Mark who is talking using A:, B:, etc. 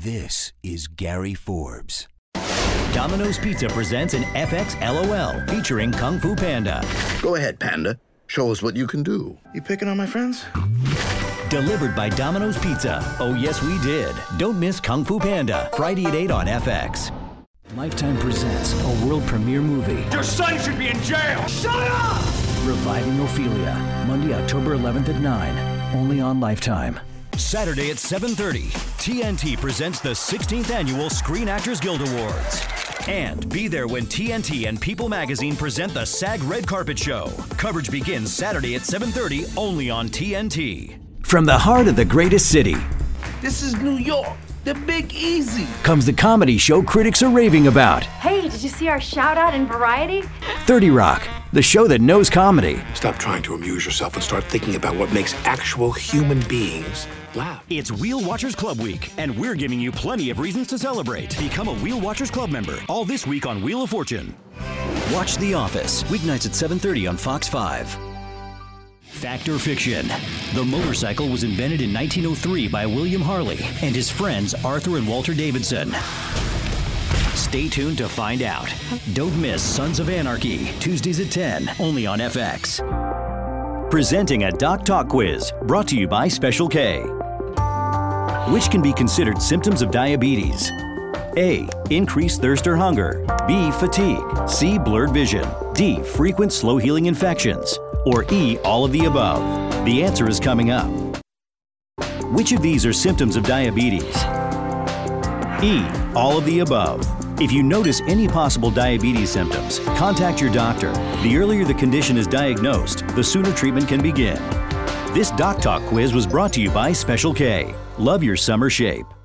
A: This is Gary Forbes.
B: Domino's Pizza presents an FX LOL featuring Kung Fu Panda.
C: Go ahead, Panda. Show us what you can do. You picking on my friends?
B: Delivered by Domino's Pizza. Oh, yes, we did. Don't miss Kung Fu Panda. Friday at 8 on FX. Lifetime presents a world premiere movie.
D: Your son should be in jail!
B: Shut up! Reviving Ophelia. Monday, October 11th at 9. Only on Lifetime. Saturday at 7:30, TNT presents the 16th Annual Screen Actors Guild Awards. And be there when TNT and People Magazine present the SAG Red Carpet Show. Coverage begins Saturday at 7:30, only on TNT. From the heart of the greatest city.
E: This is New York, the Big Easy.
B: Comes the comedy show critics are raving about.
F: Hey, did you see our shout out in Variety?
B: 30 Rock, the show that knows comedy.
G: Stop trying to amuse yourself and start thinking about what makes actual human beings laugh.
B: It's Wheel Watchers Club Week, and we're giving you plenty of reasons to celebrate. Become a Wheel Watchers Club member, all this week on Wheel of Fortune. Watch The Office, weeknights at 7:30 on Fox 5. Fact or fiction? The motorcycle was invented in 1903 by William Harley and his friends Arthur and Walter Davidson. Stay tuned to find out. Don't miss Sons of Anarchy, Tuesdays at 10, only on FX. Presenting a Doc Talk quiz, brought to you by Special K. Which can be considered symptoms of diabetes? A. Increased thirst or hunger. B. Fatigue. C. Blurred vision. D. Frequent slow-healing infections. Or E. All of the above. The answer is coming up. Which of these are symptoms of diabetes? E. All of the above. If you notice any possible diabetes symptoms, contact your doctor. The earlier the condition is diagnosed, the sooner treatment can begin. This Doc Talk quiz was brought to you by Special K. Love your summer shape.